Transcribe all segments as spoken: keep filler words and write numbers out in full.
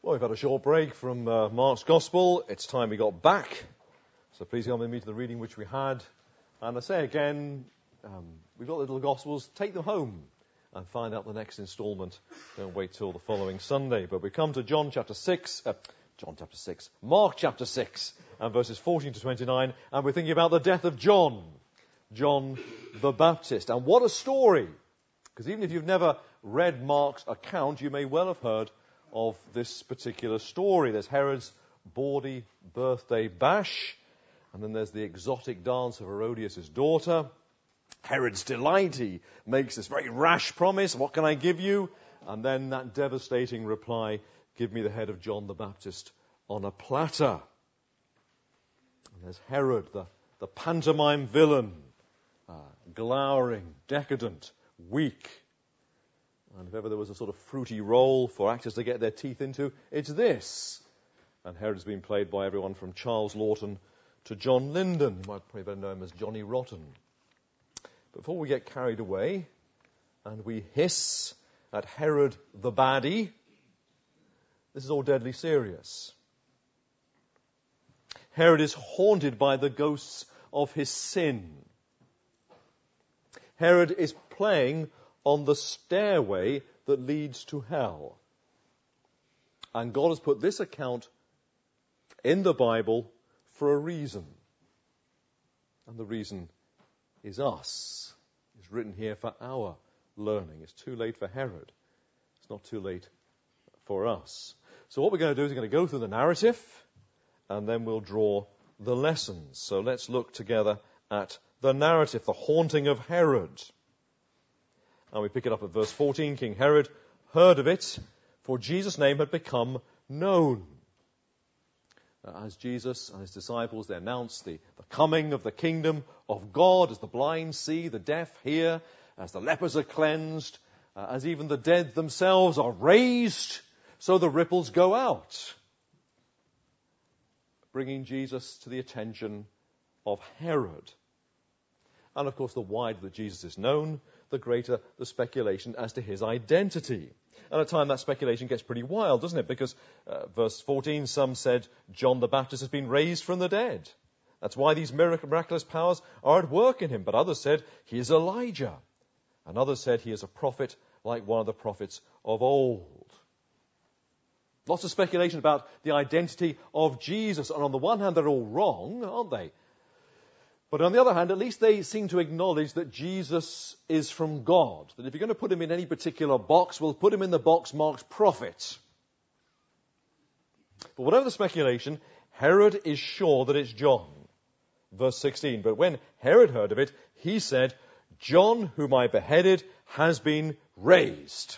Well, we've had a short break from uh, Mark's Gospel. It's time we got back. So please come with me to the reading which we had. And I say again, um, we've got the little Gospels. Take them home and find out the next instalment. Don't wait till the following Sunday. But we come to John chapter six, uh, John chapter six, Mark chapter six, and verses fourteen to twenty-nine. And we're thinking about the death of John, John the Baptist. And what a story! Because even if you've never read Mark's account, you may well have heard of this particular story. There's Herod's bawdy birthday bash, and then there's the exotic dance of Herodias' daughter. Herod's delight, he makes this very rash promise, what can I give you? And then that devastating reply, give me the head of John the Baptist on a platter. And there's Herod, the, the pantomime villain, uh, glowering, decadent, weak. And if ever there was a sort of fruity role for actors to get their teeth into, it's this. And Herod's been played by everyone from Charles Lawton to John Lyndon. You might probably better know him as Johnny Rotten. Before we get carried away and we hiss at Herod the baddie, this is all deadly serious. Herod is haunted by the ghosts of his sin. Herod is playing on the stairway that leads to hell. And God has put this account in the Bible for a reason. And the reason is us. It's written here for our learning. It's too late for Herod. It's not too late for us. So what we're going to do is we're going to go through the narrative and then we'll draw the lessons. So let's look together at the narrative, the haunting of Herod. And we pick it up at verse fourteen. King Herod heard of it, for Jesus' name had become known. As Jesus and his disciples, they announce the, the coming of the kingdom of God, as the blind see, the deaf hear, as the lepers are cleansed, uh, as even the dead themselves are raised, so the ripples go out, bringing Jesus to the attention of Herod. And of course, the wider that Jesus is known, the greater the speculation as to his identity. And at times that speculation gets pretty wild, doesn't it? Because uh, verse fourteen, some said John the Baptist has been raised from the dead. That's why these miraculous powers are at work in him. But others said he is Elijah. And others said he is a prophet like one of the prophets of old. Lots of speculation about the identity of Jesus. And on the one hand, they're all wrong, aren't they? But on the other hand, at least they seem to acknowledge that Jesus is from God. That if you're going to put him in any particular box, we'll put him in the box marked prophet. But whatever the speculation, Herod is sure that it's John. Verse sixteen, but when Herod heard of it, he said, John, whom I beheaded, has been raised.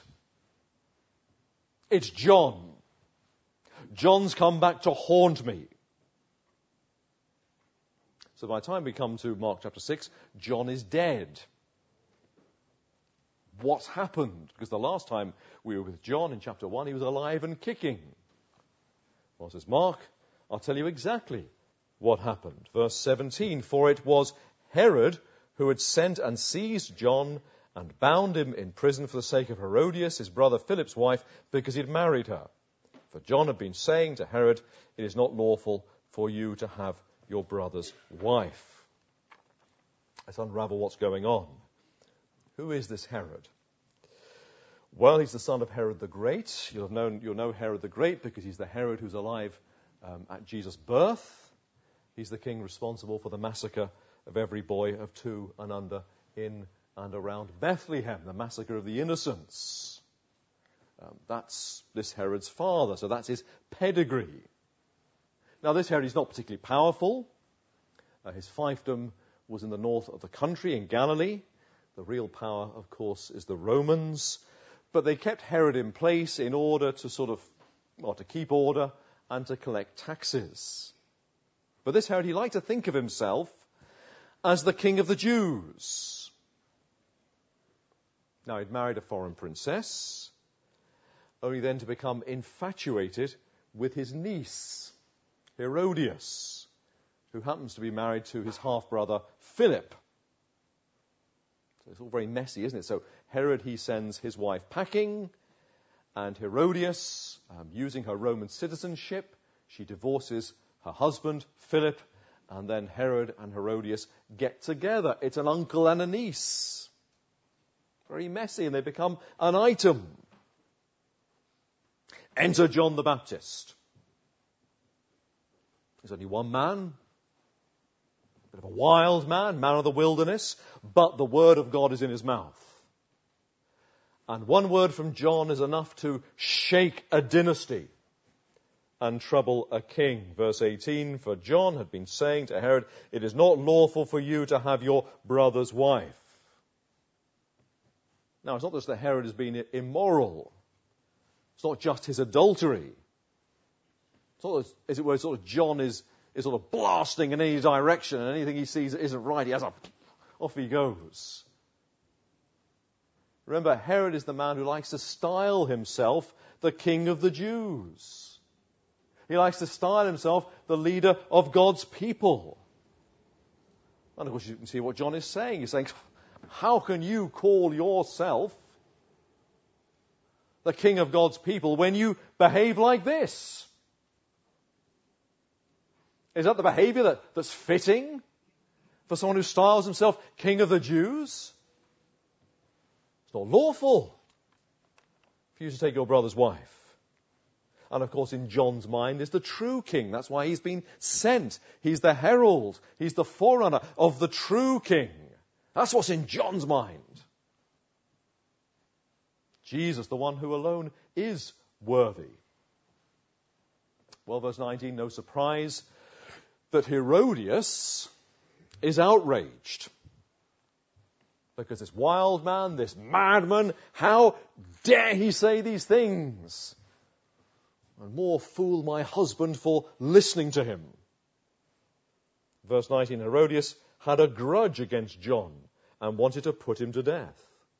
It's John. John's come back to haunt me. So by the time we come to Mark chapter six, John is dead. What's happened? Because the last time we were with John in chapter one, he was alive and kicking. Well, says Mark, I'll tell you exactly what happened. Verse seventeen, for it was Herod who had sent and seized John and bound him in prison for the sake of Herodias, his brother Philip's wife, because he'd married her. For John had been saying to Herod, it is not lawful for you to have your brother's wife. Let's unravel what's going on. Who is this Herod? Well, he's the son of Herod the Great. You'll have known, you'll know Herod the Great because he's the Herod who's alive um, at Jesus' birth. He's the king responsible for the massacre of every boy of two and under in and around Bethlehem, the massacre of the innocents. Um, that's this Herod's father, so that's his pedigree. Now, this Herod is not particularly powerful. Uh, his fiefdom was in the north of the country, in Galilee. The real power, of course, is the Romans. But they kept Herod in place in order to sort of, well, to keep order and to collect taxes. But this Herod, he liked to think of himself as the king of the Jews. Now, he'd married a foreign princess, only then to become infatuated with his niece, Herodias, who happens to be married to his half-brother Philip. So it's all very messy, isn't it? So Herod, he sends his wife packing, And Herodias, um, using her Roman citizenship, she divorces her husband, Philip, and then Herod and Herodias get together. It's an uncle and a niece. Very messy, and they become an item. Enter John the Baptist. There's only one man, a bit of a wild man, man of the wilderness, but the word of God is in his mouth. And one word from John is enough to shake a dynasty and trouble a king. Verse eighteen, for John had been saying to Herod, it is not lawful for you to have your brother's wife. Now, it's not just that Herod has been immoral. It's not just his adultery. It's not, as it were, sort of John is, is sort of blasting in any direction, and anything he sees that isn't right, he has a, off he goes. Remember, Herod is the man who likes to style himself the king of the Jews. He likes to style himself the leader of God's people. And of course you can see what John is saying. He's saying, how can you call yourself the king of God's people when you behave like this? Is that the behavior that, that's fitting for someone who styles himself king of the Jews? It's not lawful for you to take your brother's wife. And of course, in John's mind is the true king. That's why he's been sent. He's the herald. He's the forerunner of the true king. That's what's in John's mind. Jesus, the one who alone is worthy. Well, verse nineteen, no surprise that Herodias is outraged. Because this wild man, this madman, how dare he say these things? And more fool my husband for listening to him. Verse nineteen, Herodias had a grudge against John and wanted to put him to death.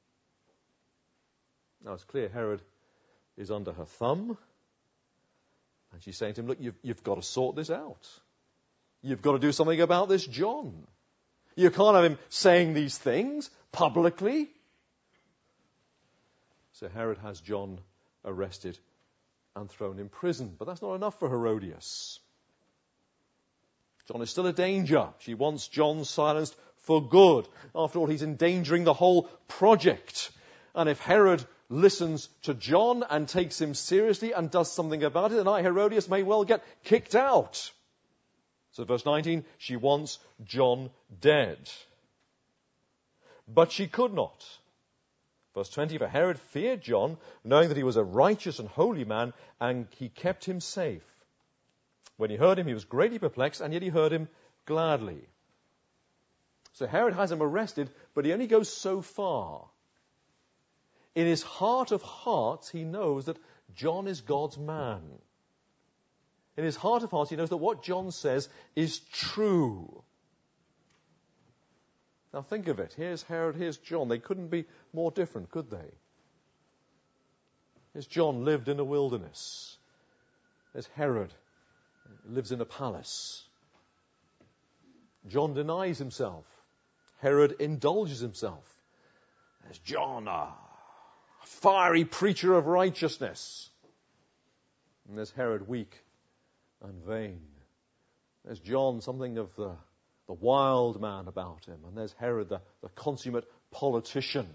Now it's clear Herod is under her thumb. And she's saying to him, look, you've, you've got to sort this out. You've got to do something about this John. You can't have him saying these things publicly. So Herod has John arrested and thrown in prison. But that's not enough for Herodias. John is still a danger. She wants John silenced for good. After all, he's endangering the whole project. And if Herod listens to John and takes him seriously and does something about it, then I, Herodias, may well get kicked out. So verse nineteen, she wants John dead. But she could not. Verse twenty, for Herod feared John, knowing that he was a righteous and holy man, and he kept him safe. When he heard him, he was greatly perplexed, and yet he heard him gladly. So Herod has him arrested, but he only goes so far. In his heart of hearts, he knows that John is God's man. In his heart of hearts, he knows that what John says is true. Now think of it. Here's Herod, here's John. They couldn't be more different, could they? Here's John, lived in a wilderness. There's Herod, lives in a palace. John denies himself. Herod indulges himself. There's John, a fiery preacher of righteousness. And there's Herod, weak and vain. There's John, something of the, the wild man about him. And there's Herod, the, the consummate politician.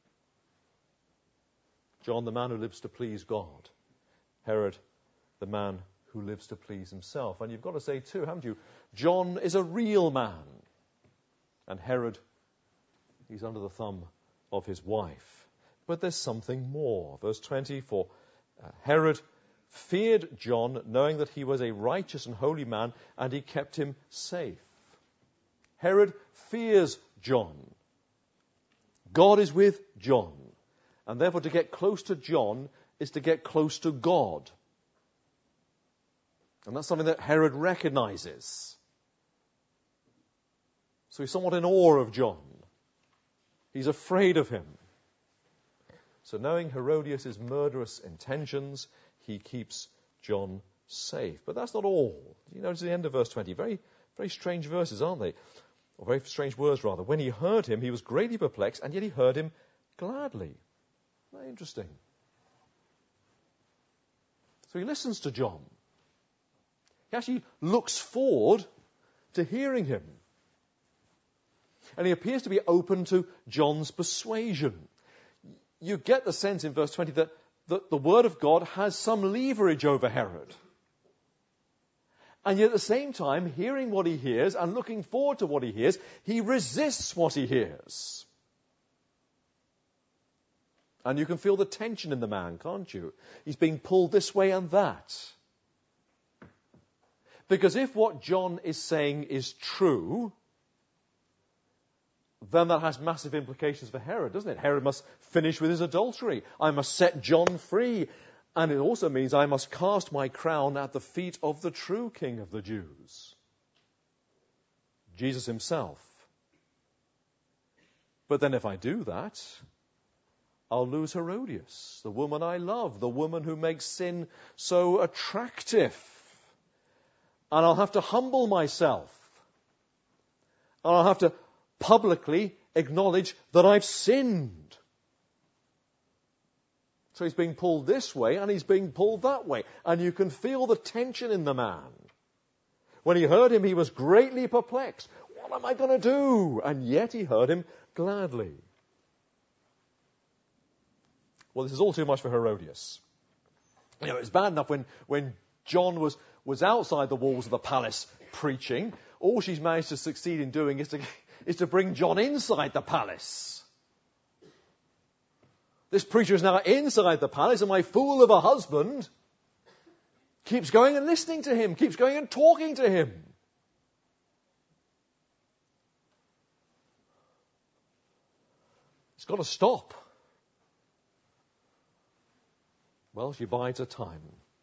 John, the man who lives to please God. Herod, the man who lives to please himself. And you've got to say too, haven't you? John is a real man. And Herod, he's under the thumb of his wife. But there's something more. Verse twenty, for uh, Herod feared John, knowing that he was a righteous and holy man, and he kept him safe. Herod fears John. God is with John. And therefore to get close to John is to get close to God. And that's something that Herod recognizes. So he's somewhat in awe of John. He's afraid of him. So knowing Herodias' murderous intentions, he keeps John safe. But that's not all. You notice at the end of verse twenty, very, very strange verses, aren't they? Or very strange words, rather. When he heard him, he was greatly perplexed, and yet he heard him gladly. Very interesting. So he listens to John. He actually looks forward to hearing him. And he appears to be open to John's persuasion. You get the sense in verse twenty that, that the word of God has some leverage over Herod. And yet at the same time, hearing what he hears and looking forward to what he hears, he resists what he hears. And you can feel the tension in the man, can't you? He's being pulled this way and that. Because if what John is saying is true, then that has massive implications for Herod, doesn't it? Herod must finish with his adultery. I must set John free. And it also means I must cast my crown at the feet of the true King of the Jews, Jesus himself. But then if I do that, I'll lose Herodias, the woman I love, the woman who makes sin so attractive. And I'll have to humble myself. And I'll have to publicly acknowledge that I've sinned. So he's being pulled this way and he's being pulled that way. And you can feel the tension in the man. When he heard him, he was greatly perplexed. What am I going to do? And yet he heard him gladly. Well, this is all too much for Herodias. You know, it's bad enough when, when John was, was outside the walls of the palace preaching. All she's managed to succeed in doing is to, is to bring John inside the palace. This preacher is now inside the palace, and my fool of a husband keeps going and listening to him, keeps going and talking to him. It's got to stop. Well, she bides her time.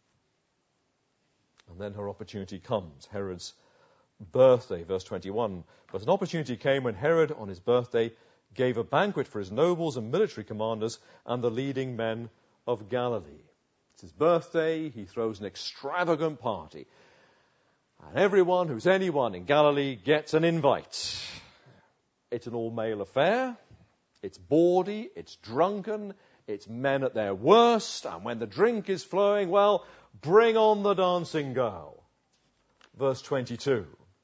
And then her opportunity comes. Herod's birthday, verse twenty-one. But an opportunity came when Herod, on his birthday, gave a banquet for his nobles and military commanders and the leading men of Galilee. It's his birthday. He throws an extravagant party. And everyone who's anyone in Galilee gets an invite. It's an all-male affair. It's bawdy. It's drunken. It's men at their worst. And when the drink is flowing, well, bring on the dancing girl. Verse twenty-two.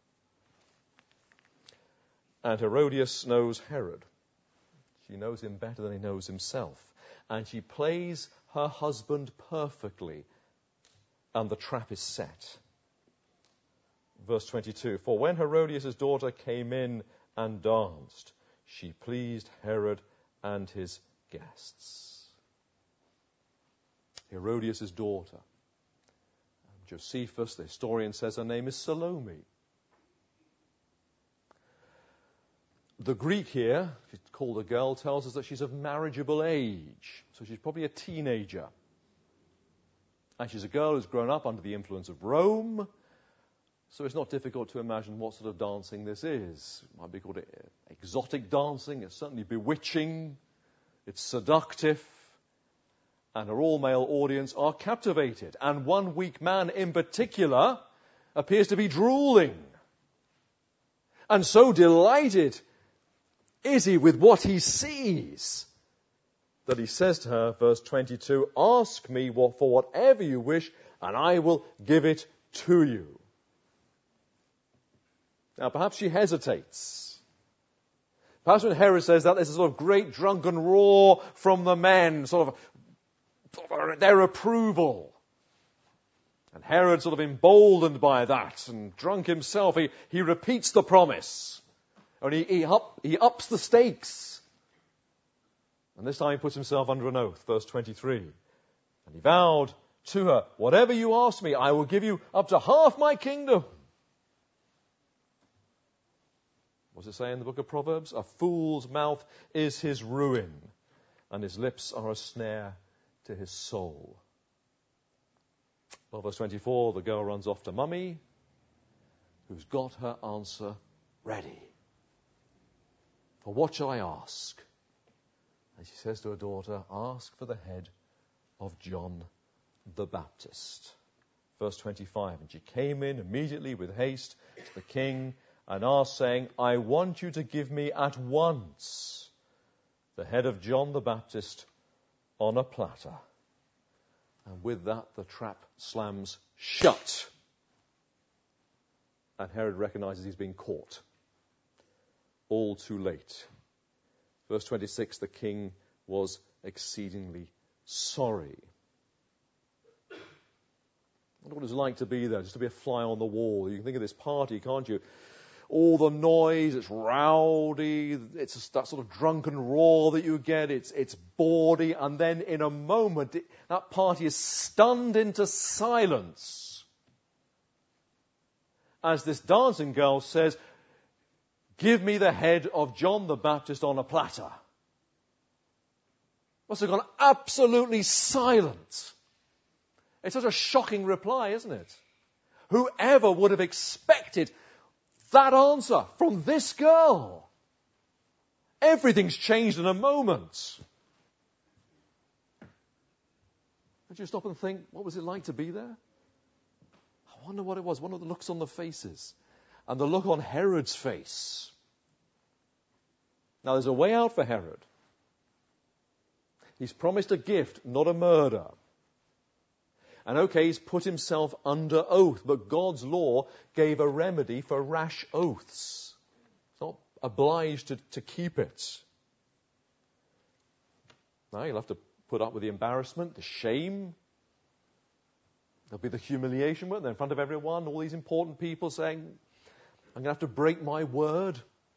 And Herodias knows Herod. She knows him better than he knows himself. And she plays her husband perfectly. And the trap is set. Verse twenty-two. For when Herodias' daughter came in and danced, she pleased Herod and his guests. Herodias' daughter. Josephus, the historian, says her name is Salome. The Greek here, she's called a girl, tells us that she's of marriageable age. So she's probably a teenager. And she's a girl who's grown up under the influence of Rome. So it's not difficult to imagine what sort of dancing this is. It might be called exotic dancing. It's certainly bewitching. It's seductive. And her all-male audience are captivated. And one weak man in particular appears to be drooling. And so delighted is he with what he sees that he says to her, verse twenty-two, ask me what, for whatever you wish, and I will give it to you. Now, perhaps she hesitates. Perhaps when Herod says that, there's a sort of great drunken roar from the men, sort of their approval. And Herod, sort of emboldened by that and drunk himself, he, he repeats the promise. And he, he, up, he ups the stakes. And this time he puts himself under an oath, verse twenty-three. And he vowed to her, whatever you ask me, I will give you up to half my kingdom. What does it say in the book of Proverbs? A fool's mouth is his ruin, and his lips are a snare to his soul. Well, verse twenty-four, the girl runs off to Mummy, who's got her answer ready. For what shall I ask? And she says to her daughter, ask for the head of John the Baptist. Verse twenty-five, and she came in immediately with haste to the king and asked, saying, I want you to give me at once the head of John the Baptist on a platter. And with that, the trap slams shut. And Herod recognizes he's been caught. All too late. Verse twenty-six, the king was exceedingly sorry. I wonder what it was like to be there, just to be a fly on the wall. You can think of this party, can't you? All the noise, it's rowdy, it's that sort of drunken roar that you get, it's it's bawdy, and then in a moment, it, that party is stunned into silence. As this dancing girl says, "Give me the head of John the Baptist on a platter." Must have gone absolutely silent. It's such a shocking reply, isn't it? Whoever would have expected that answer from this girl? Everything's changed in a moment. Did you stop and think, what was it like to be there? I wonder what it was. One of the looks on the faces. And the look on Herod's face. Now there's a way out for Herod. He's promised a gift, not a murder. And okay, he's put himself under oath, but God's law gave a remedy for rash oaths. He's not obliged to, to keep it. Now you'll have to put up with the embarrassment, the shame. There'll be the humiliation, won't there, in front of everyone, all these important people saying, I'm going to have to break my word.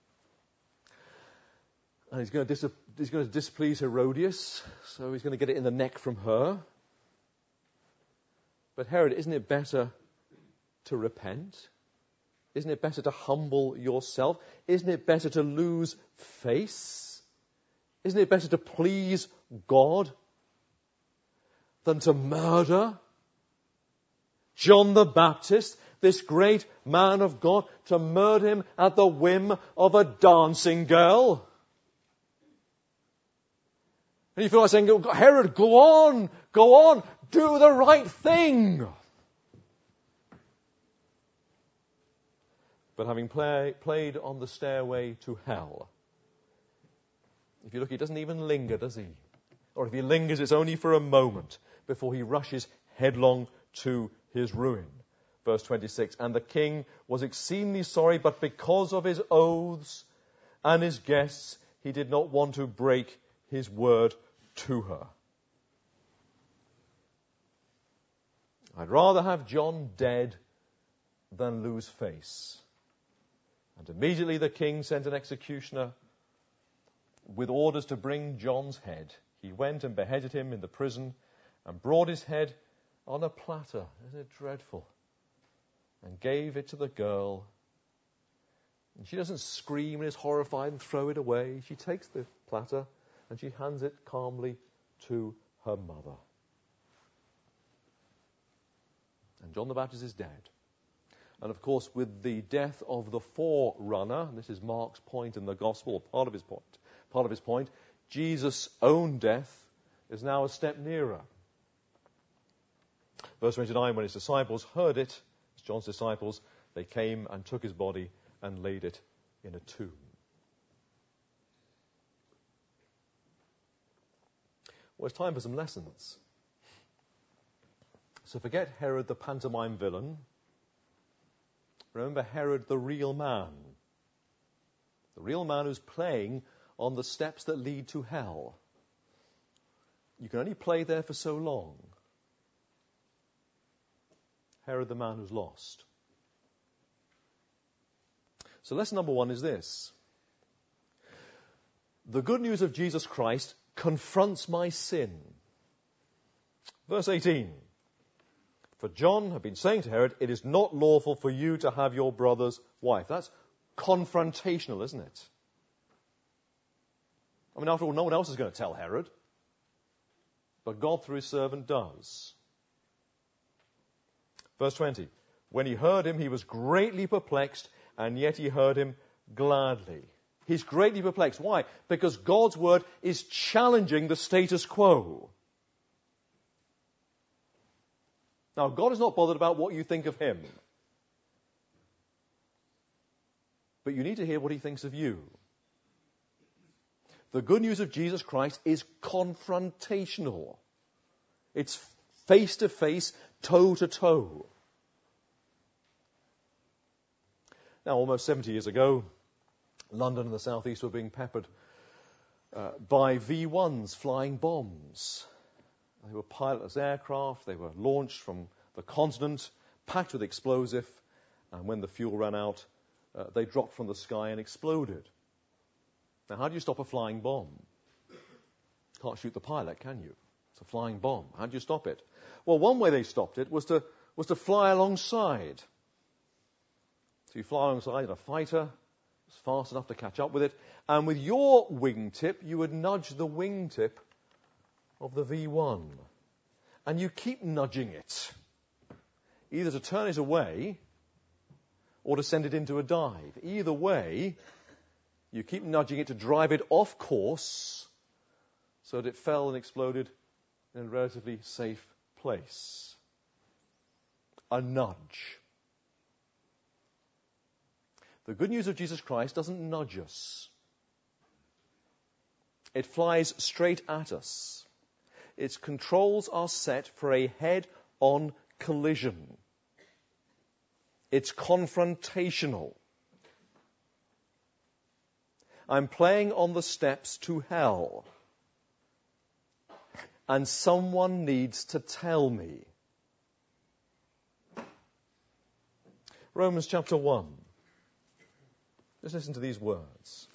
And he's going to, dis- he's going to displease Herodias, so he's going to get it in the neck from her. But Herod, isn't it better to repent? Isn't it better to humble yourself? Isn't it better to lose face? Isn't it better to please God than to murder John the Baptist, this great man of God, to murder him at the whim of a dancing girl? And you feel like saying, Herod, go on, go on, do the right thing. But having play, played on the stairway to hell, if you look, he doesn't even linger, does he? Or if he lingers, it's only for a moment before he rushes headlong to his ruin. Verse twenty-six, and the king was exceedingly sorry, but because of his oaths and his guests, he did not want to break his word to her. I'd rather have John dead than lose face. And immediately the king sent an executioner with orders to bring John's head. He went and beheaded him in the prison and brought his head on a platter. Isn't it dreadful? And gave it to the girl. And she doesn't scream and is horrified and throw it away. She takes the platter and she hands it calmly to her mother. And John the Baptist is dead. And of course, with the death of the forerunner, and this is Mark's point in the gospel, part of his point, part of his point, Jesus' own death is now a step nearer. Verse twenty-nine, when his disciples heard it, John's disciples, they came and took his body and laid it in a tomb. Well, it's time for some lessons. So forget Herod the pantomime villain. Remember Herod the real man. The real man who's playing on the steps that lead to hell. You can only play there for so long. Herod the man who's lost. So lesson number one is this. The good news of Jesus Christ confronts my sin. Verse eighteen. For John had been saying to Herod, it is not lawful for you to have your brother's wife. That's confrontational, isn't it? I mean, after all, no one else is going to tell Herod. But God, through his servant, does. Verse twenty. When he heard him, he was greatly perplexed, and yet he heard him gladly. He's greatly perplexed. Why? Because God's word is challenging the status quo. Now, God is not bothered about what you think of him. But you need to hear what he thinks of you. The good news of Jesus Christ is confrontational. It's face to face, toe to toe. Now, almost seventy years ago, London and the southeast were being peppered uh, by V ones, flying bombs. They were pilotless aircraft. They were launched from the continent, packed with explosive, and when the fuel ran out, uh, they dropped from the sky and exploded. Now, how do you stop a flying bomb? Can't shoot the pilot, can you? It's a flying bomb. How do you stop it? Well, one way they stopped it was to was to fly alongside. So you fly alongside in a fighter, it's fast enough to catch up with it, and with your wingtip, you would nudge the wingtip of the V one. And you keep nudging it, either to turn it away or to send it into a dive. Either way, you keep nudging it to drive it off course so that it fell and exploded in a relatively safe place. A nudge. The good news of Jesus Christ doesn't nudge us. It flies straight at us. Its controls are set for a head-on collision. It's confrontational. I'm playing on the steps to hell. And someone needs to tell me. Romans chapter one. Just listen to these words.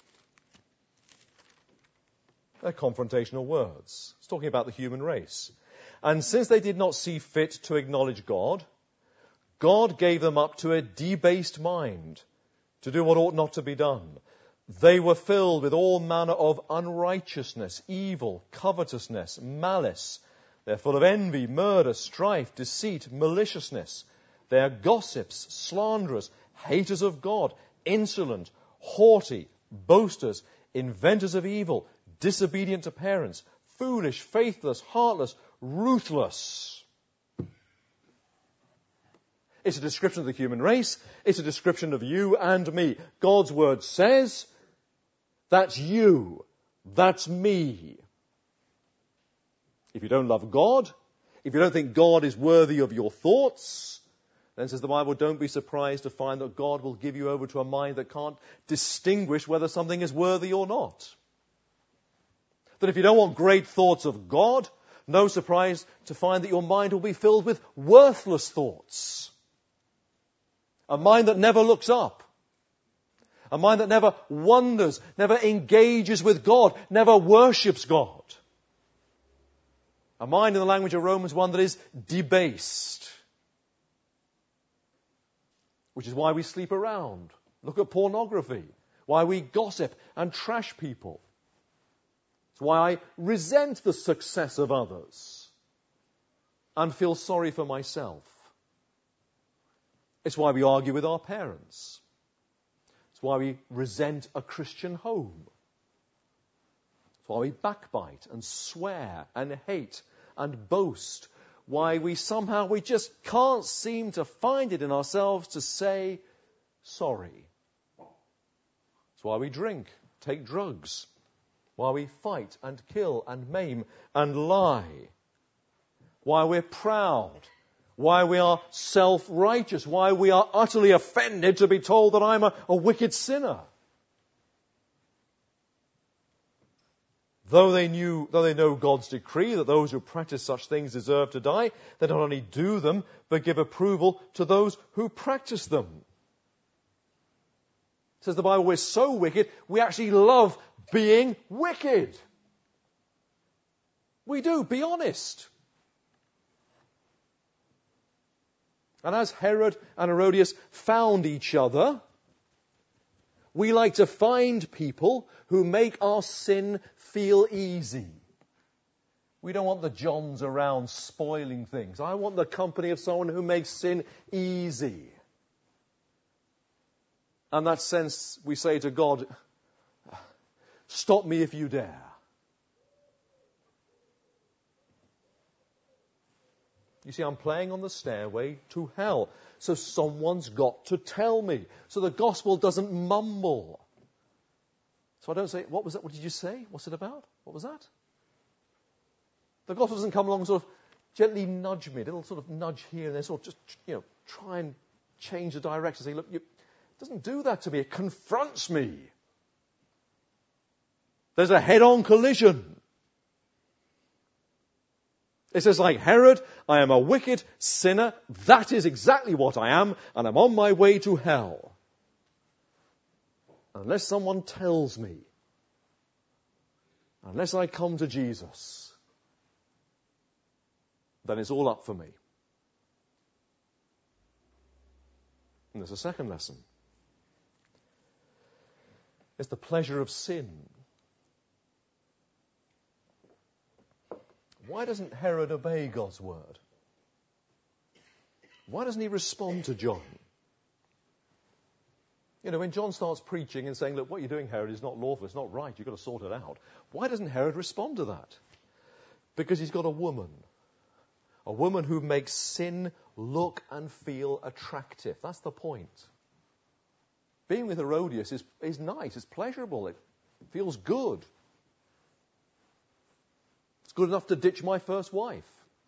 They're confrontational words. It's talking about the human race. And since they did not see fit to acknowledge God, God gave them up to a debased mind to do what ought not to be done. They were filled with all manner of unrighteousness, evil, covetousness, malice. They're full of envy, murder, strife, deceit, maliciousness. They are gossips, slanderers, haters of God, insolent, haughty, boasters, inventors of evil, disobedient to parents, foolish, faithless, heartless, ruthless. It's a description of the human race. It's a description of you and me. God's word says, that's you. That's me. If you don't love God, if you don't think God is worthy of your thoughts, then says the Bible, don't be surprised to find that God will give you over to a mind that can't distinguish whether something is worthy or not. That if you don't want great thoughts of God, no surprise to find that your mind will be filled with worthless thoughts. A mind that never looks up. A mind that never wonders, never engages with God, never worships God. A mind in the language of Romans one that is debased. Which is why we sleep around, look at pornography, why we gossip and trash people. It's why I resent the success of others and feel sorry for myself. It's why we argue with our parents. It's why we resent a Christian home. It's why we backbite and swear and hate and boast. Why we somehow, we just can't seem to find it in ourselves to say sorry. It's why we drink, take drugs. Why we fight and kill and maim and lie. Why we're proud. Why we are self-righteous. Why we are utterly offended to be told that I'm a, a wicked sinner. Though they knew, though they know God's decree that those who practice such things deserve to die, they not only do them, but give approval to those who practice them. Says the Bible, we're so wicked, we actually love being wicked. We do, be honest. And as Herod and Herodias found each other, we like to find people who make our sin feel easy. We don't want the Johns around spoiling things. I want the company of someone who makes sin easy. In that sense, we say to God, stop me if you dare. You see, I'm playing on the stairway to hell. So someone's got to tell me. So the gospel doesn't mumble. So I don't say, what was that? What did you say? What's it about? What was that? The gospel doesn't come along sort of gently nudge me, a little sort of nudge here and there, sort of just, you know, try and change the direction. Say, look, you, it doesn't do that to me. It confronts me. There's a head-on collision. It says, like Herod, I am a wicked sinner. That is exactly what I am, and I'm on my way to hell. Unless someone tells me, unless I come to Jesus, then it's all up for me. And there's a second lesson. It's the pleasure of sin. Why doesn't Herod obey God's word? Why doesn't he respond to John? You know, when John starts preaching and saying, look, what you're doing, Herod, is not lawful, it's not right, you've got to sort it out. Why doesn't Herod respond to that? Because he's got a woman. A woman who makes sin look and feel attractive. That's the point. Being with Herodias is, is nice, it's pleasurable, it feels good. It's good enough to ditch my first wife.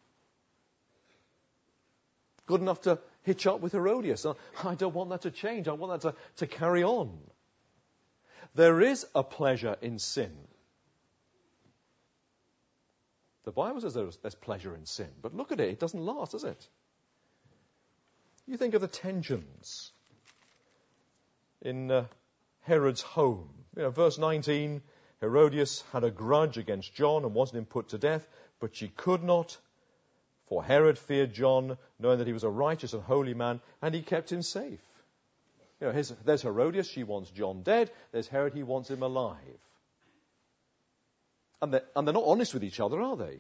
Good enough to hitch up with Herodias. I don't want that to change. I want that to, to carry on. There is a pleasure in sin. The Bible says there's, there's pleasure in sin. But look at it. It doesn't last, does it? You think of the tensions in uh, Herod's home. You know, verse nineteen, Herodias had a grudge against John and wanted him put to death, but she could not, for Herod feared John, knowing that he was a righteous and holy man, and he kept him safe. You know, his, there's Herodias, she wants John dead. There's Herod, he wants him alive. And they're, and they're not honest with each other, are they?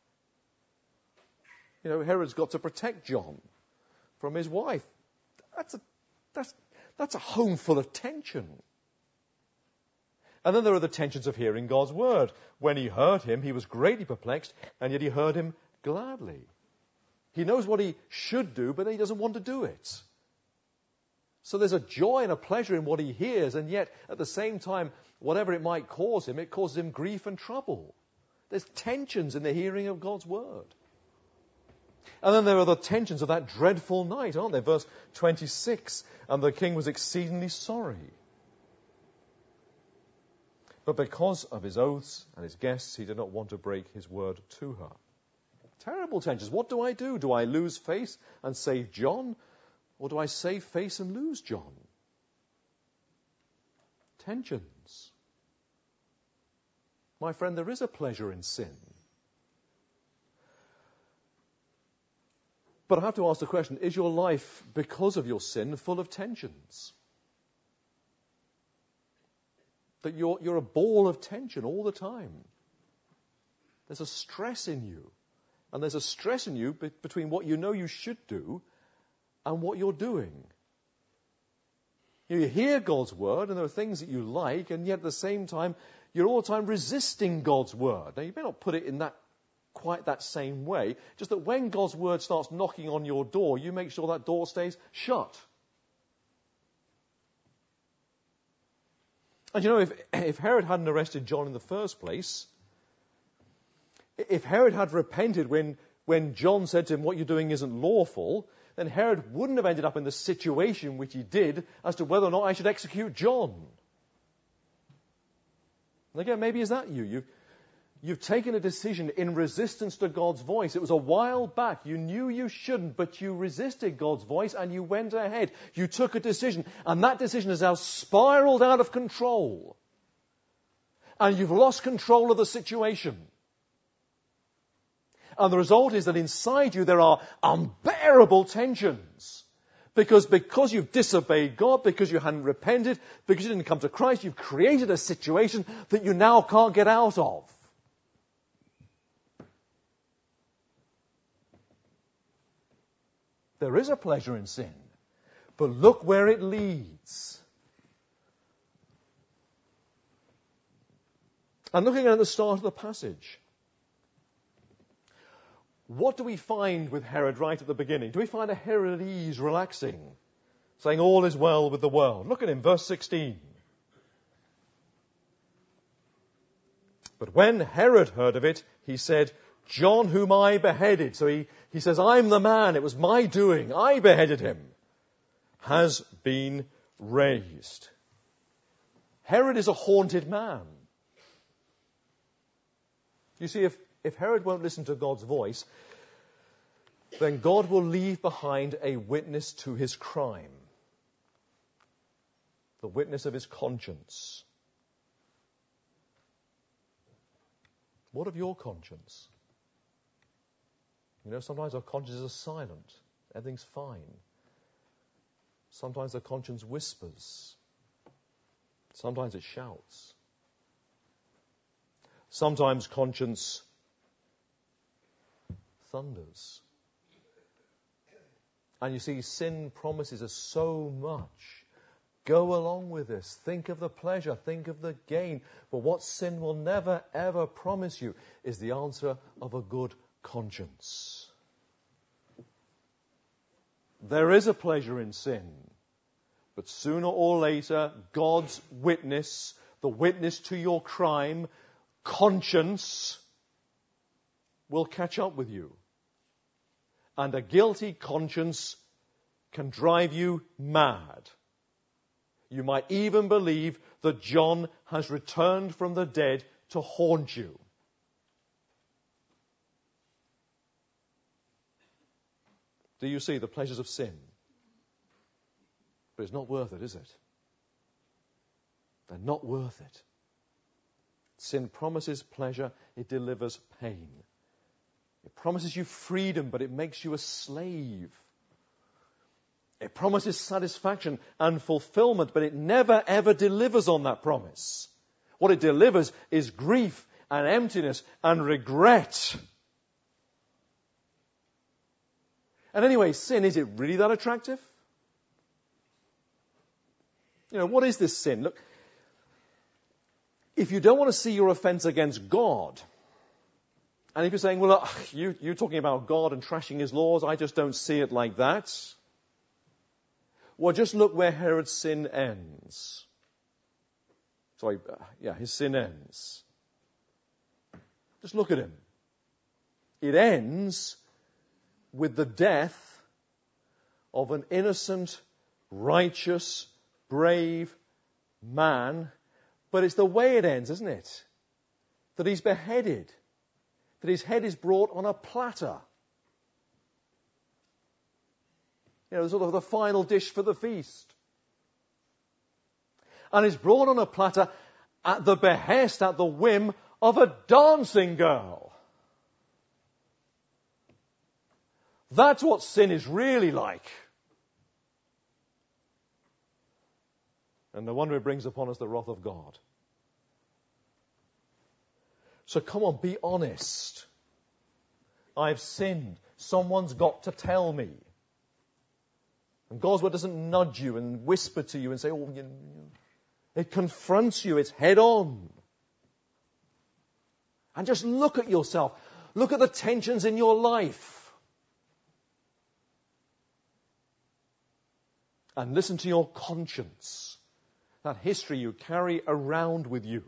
You know, Herod's got to protect John from his wife. That's a, that's, that's a home full of tension. And then there are the tensions of hearing God's word. When he heard him, he was greatly perplexed, and yet he heard him gladly. He knows what he should do, but he doesn't want to do it. So there's a joy and a pleasure in what he hears, and yet at the same time, whatever it might cause him, it causes him grief and trouble. There's tensions in the hearing of God's word. And then there are the tensions of that dreadful night, aren't there? Verse twenty-six, and the king was exceedingly sorry. But because of his oaths and his guests, he did not want to break his word to her. Terrible tensions. What do I do? Do I lose face and save John? Or do I save face and lose John? Tensions. My friend, there is a pleasure in sin. But I have to ask the question, is your life, because of your sin, full of tensions? That you're, you're a ball of tension all the time. There's a stress in you. And there's a stress in you be- between what you know you should do and what you're doing. You hear God's word, and there are things that you like, and yet at the same time, you're all the time resisting God's word. Now, you may not put it in that quite that same way, just that when God's word starts knocking on your door, you make sure that door stays shut. And you know, if, if Herod hadn't arrested John in the first place, if Herod had repented when, when John said to him, what you're doing isn't lawful, then Herod wouldn't have ended up in the situation which he did as to whether or not I should execute John. And again, maybe is that you? You've, you've taken a decision in resistance to God's voice. It was a while back. You knew you shouldn't, but you resisted God's voice and you went ahead. You took a decision, and that decision has now spiraled out of control. And you've lost control of the situation. And the result is that inside you there are unbearable tensions. Because, because you've disobeyed God, because you hadn't repented, because you didn't come to Christ, you've created a situation that you now can't get out of. There is a pleasure in sin, but look where it leads. And looking at the start of the passage, what do we find with Herod right at the beginning? Do we find a Herod at ease, relaxing, saying all is well with the world? Look at him, verse sixteen. But when Herod heard of it, he said, John whom I beheaded. So he, he says, I'm the man. It was my doing. I beheaded him. Has been raised. Herod is a haunted man. You see, if, if Herod won't listen to God's voice, then God will leave behind a witness to his crime. The witness of his conscience. What of your conscience? You know, sometimes our consciences are silent. Everything's fine. Sometimes the conscience whispers. Sometimes it shouts. Sometimes conscience thunders. And you see, sin promises us so much. Go along with this. Think of the pleasure. Think of the gain. But what sin will never, ever promise you is the answer of a good conscience. There is a pleasure in sin. But sooner or later, God's witness, the witness to your crime, conscience, will catch up with you. And a guilty conscience can drive you mad. You might even believe that John has returned from the dead to haunt you. Do you see the pleasures of sin? But it's not worth it, is it? They're not worth it. Sin promises pleasure, it delivers pain. It promises you freedom, but it makes you a slave. It promises satisfaction and fulfillment, but it never ever delivers on that promise. What it delivers is grief and emptiness and regret. And anyway, sin, is it really that attractive? You know, what is this sin? Look, if you don't want to see your offense against God, and if you're saying, well, look, you, you're talking about God and trashing his laws, I just don't see it like that. Well, just look where Herod's sin ends. Sorry, uh, yeah, his sin ends. Just look at him. It ends with the death of an innocent, righteous, brave man. But it's the way it ends, isn't it? That he's beheaded. That his head is brought on a platter. You know, sort of the final dish for the feast. And is brought on a platter at the behest, at the whim of a dancing girl. That's what sin is really like. And no wonder it brings upon us the wrath of God. So come on, be honest. I've sinned. Someone's got to tell me. And God's word doesn't nudge you and whisper to you and say, oh, you know. It confronts you. It's head on. And just look at yourself. Look at the tensions in your life. And listen to your conscience. That history you carry around with you.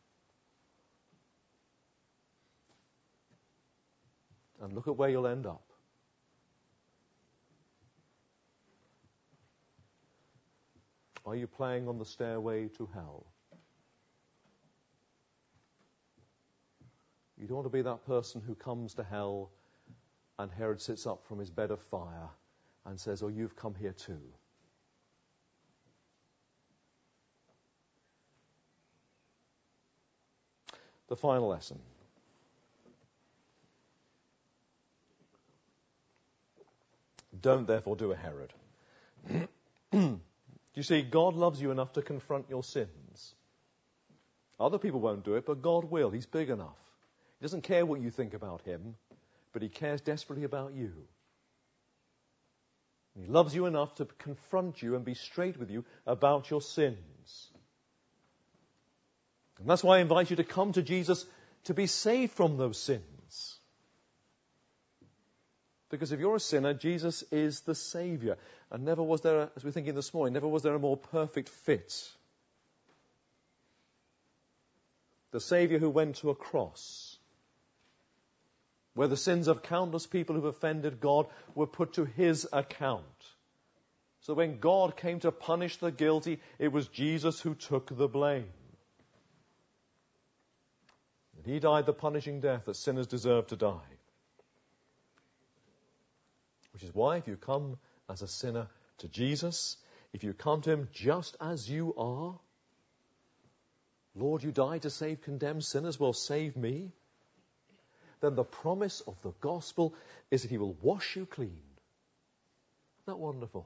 And look at where you'll end up. Are you playing on the stairway to hell? You don't want to be that person who comes to hell and Herod sits up from his bed of fire and says, oh, you've come here too. The final lesson. Don't therefore do a Herod. You see, God loves you enough to confront your sins. Other people won't do it, but God will. He's big enough. He doesn't care what you think about him, but he cares desperately about you. He loves you enough to confront you and be straight with you about your sins. And that's why I invite you to come to Jesus to be saved from those sins. Because if you're a sinner, Jesus is the Saviour. And never was there, a, as we were thinking this morning, never was there a more perfect fit. The Saviour who went to a cross. where the sins of countless people who've offended God were put to his account. So when God came to punish the guilty, it was Jesus who took the blame. And he died the punishing death that sinners deserve to die. Which is why if you come as a sinner to Jesus, if you come to him just as you are, Lord, you died to save condemned sinners, well, save me. Then the promise of the gospel is that he will wash you clean. Isn't that wonderful?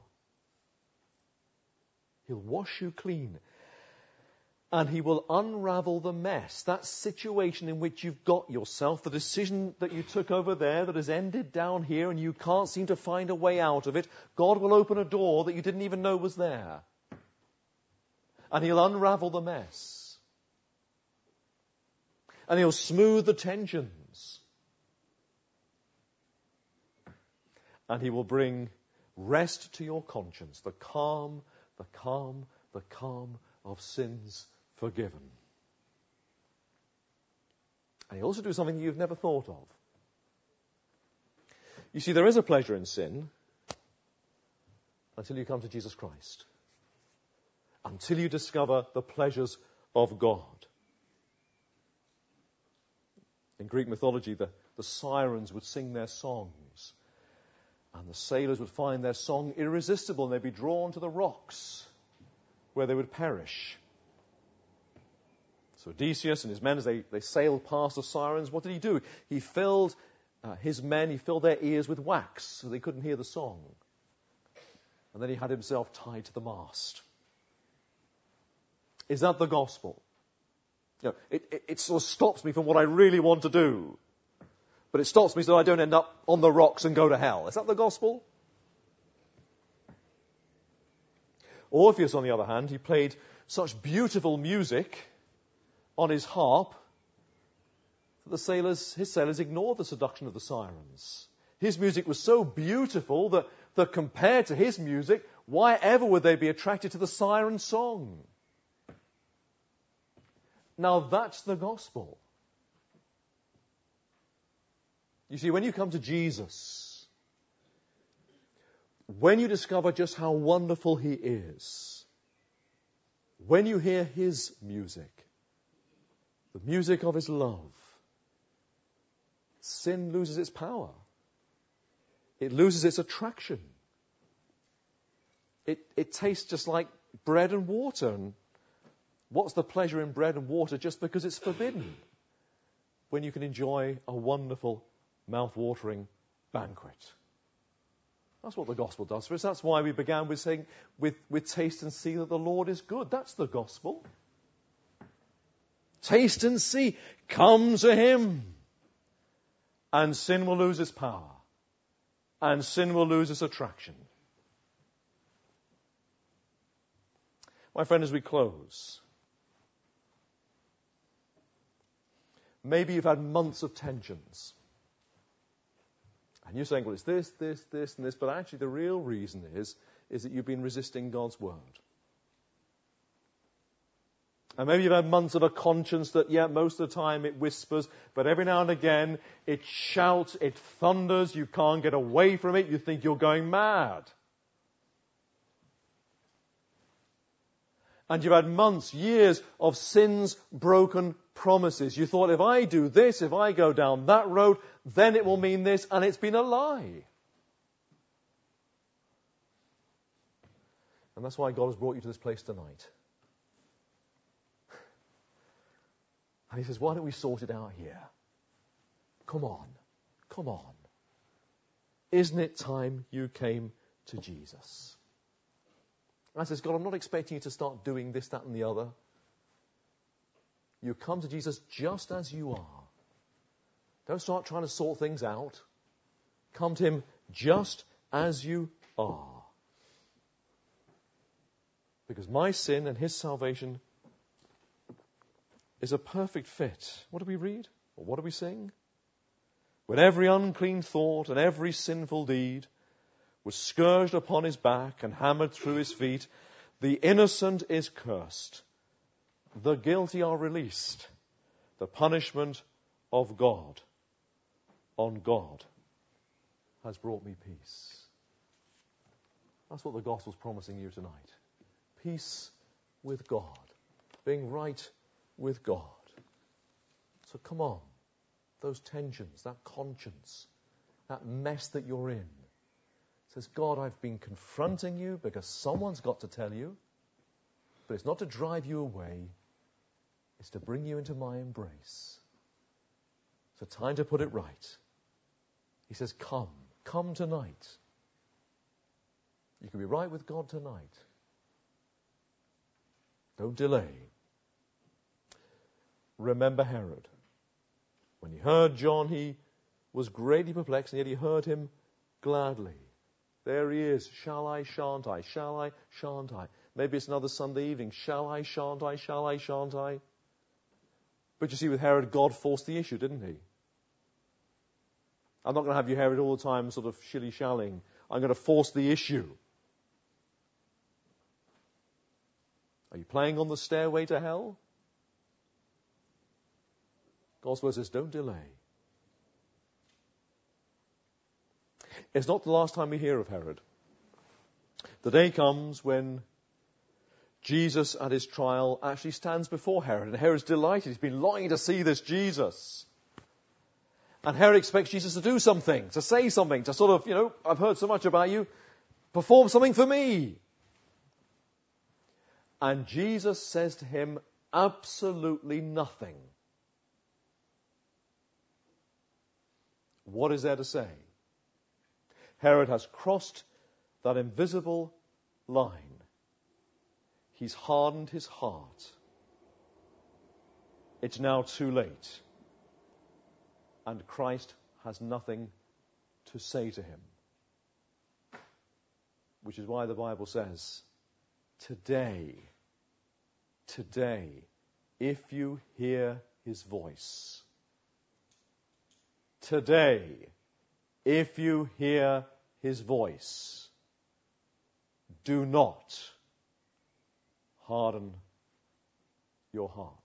He'll wash you clean. And he will unravel the mess, that situation in which you've got yourself, the decision that you took over there that has ended down here and you can't seem to find a way out of it. God will open a door that you didn't even know was there. And he'll unravel the mess. And he'll smooth the tensions. And he will bring rest to your conscience, the calm, the calm, the calm of sins forgiven. And he'll also do something you've never thought of. You see, there is a pleasure in sin until you come to Jesus Christ. Until you discover the pleasures of God. In Greek mythology, the, the sirens would sing their songs. And the sailors would find their song irresistible, and they'd be drawn to the rocks where they would perish. So Odysseus and his men, as they, they sailed past the sirens, what did he do? He filled uh, his men, he filled their ears with wax so they couldn't hear the song. And then he had himself tied to the mast. Is that the gospel? You know, it, it, it sort of stops me from what I really want to do. But it stops me so I don't end up on the rocks and go to hell. Is that the gospel? Orpheus, on the other hand, he played such beautiful music on his harp that the sailors, his sailors ignored the seduction of the sirens. His music was so beautiful that, that compared to his music, why ever would they be attracted to the siren song? Now that's the gospel. You see, when you come to Jesus, when you discover just how wonderful he is, when you hear his music, the music of his love, sin loses its power. It loses its attraction. It, it tastes just like bread and water. And what's the pleasure in bread and water just because it's forbidden? When you can enjoy a wonderful, mouth-watering banquet. That's what the gospel does for us. That's why we began with saying, with, with taste and see that the Lord is good. That's the gospel. Taste and see. Come to him. And sin will lose its power. And sin will lose its attraction. My friend, as we close, maybe you've had months of tensions. And you're saying, well, it's this, this, this, and this. But actually the real reason is, is that you've been resisting God's word. And maybe you've had months of a conscience that, yeah, most of the time it whispers, but every now and again it shouts, it thunders, you can't get away from it, you think you're going mad. And you've had months, years of sins, broken promises. You thought, if I do this, if I go down that road, then it will mean this, and it's been a lie. And that's why God has brought you to this place tonight. And he says, why don't we sort it out here? Come on. Come on. Isn't it time you came to Jesus? And I says, God, I'm not expecting you to start doing this, that, and the other. You come to Jesus just as you are. Don't start trying to sort things out. Come to him just as you are. Because my sin and his salvation is a perfect fit. What do we read? Or what do we sing? When every unclean thought and every sinful deed was scourged upon his back and hammered through his feet, the innocent is cursed. The guilty are released. The punishment of God on God has brought me peace. That's what the gospel's promising you tonight. Peace with God. Being right with God. So come on. Those tensions, that conscience, that mess that you're in. Says, God, I've been confronting you because someone's got to tell you. But it's not to drive you away. It's to bring you into my embrace. So time to put it right. He says, come. Come tonight. You can be right with God tonight. Don't delay. Remember Herod. When he heard John, he was greatly perplexed, and yet he heard him gladly. There he is. Shall I, shan't I? Shall I, shan't I? Maybe it's another Sunday evening. Shall I, shan't I? Shall I, shan't I? But you see, with Herod, God forced the issue, didn't he? I'm not going to have you, Herod, all the time sort of shilly-shallying. I'm going to force the issue. Are you playing on the stairway to hell? God's word says, don't delay. It's not the last time we hear of Herod. The day comes when Jesus at his trial actually stands before Herod. And Herod's delighted. He's been longing to see this Jesus. And Herod expects Jesus to do something, to say something, to sort of, you know, I've heard so much about you, perform something for me. And Jesus says to him, absolutely nothing. What is there to say? Herod has crossed that invisible line. He's hardened his heart. It's now too late. And Christ has nothing to say to him. Which is why the Bible says, today, today, if you hear his voice, today, if you hear his voice, do not harden your heart.